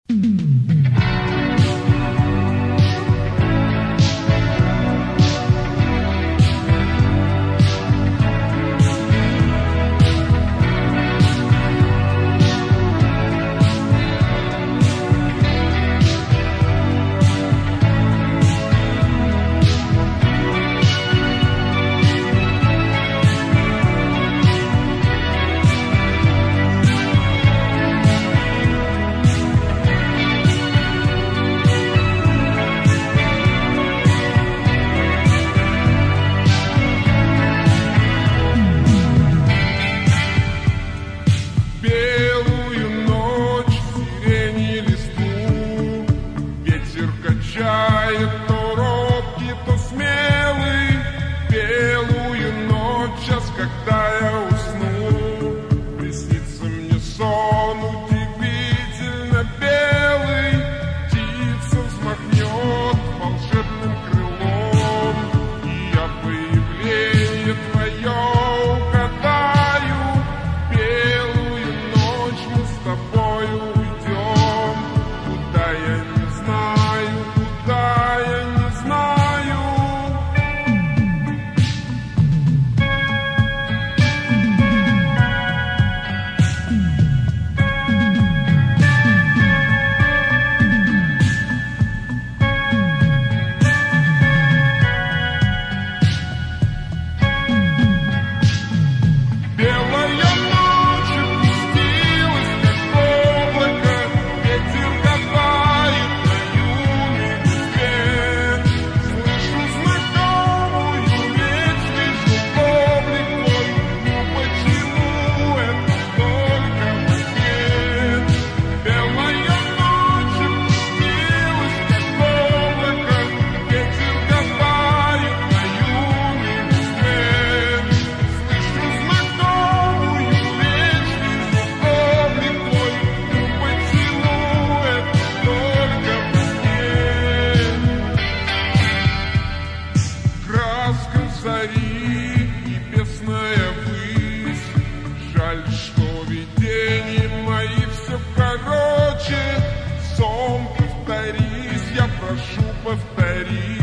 То робкий, то смелый, белую ночь, час, когда я усну, приснится мне сон удивительно белый, птица взмахнет волшебным крылом, и я появление твое угадаю, белую ночь мы с тобою уйдем, куда я не знаю. Да, я не знаю. Белая ночь опустилась, как облако, ветер катает на юге листве. Слышу знакомую речь, вижу облик твой, ну почему это только во сне? Белая ночь опустилась, как облако, ветер катает на юге листве. Слышу знакомую речь, вижу облик твой, ну почему это только во сне? Краска зари, небесная высь, жаль, что видения мои все короче. Сон, повторись, я прошу, повтори.